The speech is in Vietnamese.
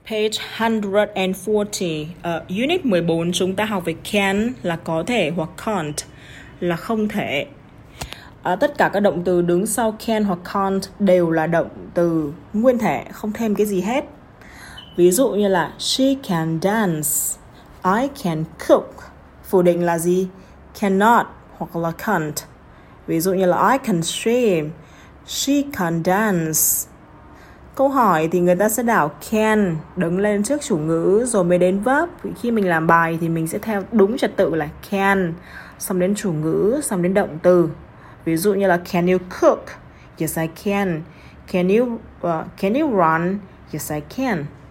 Page 140, Unit 14 chúng ta học về can là có thể hoặc can't là không thể. Tất cả các động từ đứng sau can hoặc can't đều là động từ nguyên thể, không thêm cái gì hết. Ví dụ như là she can dance, I can cook. Phủ định là gì? Cannot hoặc là can't. Ví dụ như là I can swim, she can dance. Câu hỏi thì người ta sẽ đảo can đứng lên trước chủ ngữ rồi mới đến verb. Khi mình làm bài thì mình sẽ theo đúng trật tự là can, xong đến chủ ngữ, xong đến động từ. Ví dụ như là can you cook? Yes I can. Can you run? Yes I can.